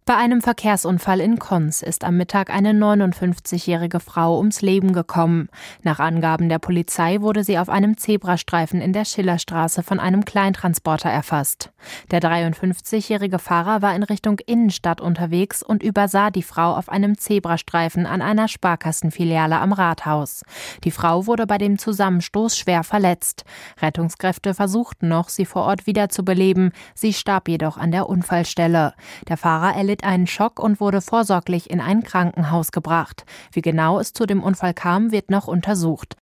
Bei einem Verkehrsunfall in Konz ist am Mittag eine 59-jährige Frau ums Leben gekommen. Nach Angaben der Polizei wurde sie auf einem Zebrastreifen in der Schillerstraße von einem Kleintransporter erfasst. Der 53-jährige Fahrer war in Richtung Innenstadt unterwegs und übersah die Frau auf einem Zebrastreifen an einer Sparkassenfiliale am Rathaus. Die Frau wurde bei dem Zusammenstoß schwer verletzt. Rettungskräfte versuchten noch, sie vor Ort wiederzubeleben. Sie starb jedoch an der Unfallstelle. Der Fahrer erlitt einen Schock und wurde vorsorglich in ein Krankenhaus gebracht. Wie genau es zu dem Unfall kam, wird noch untersucht.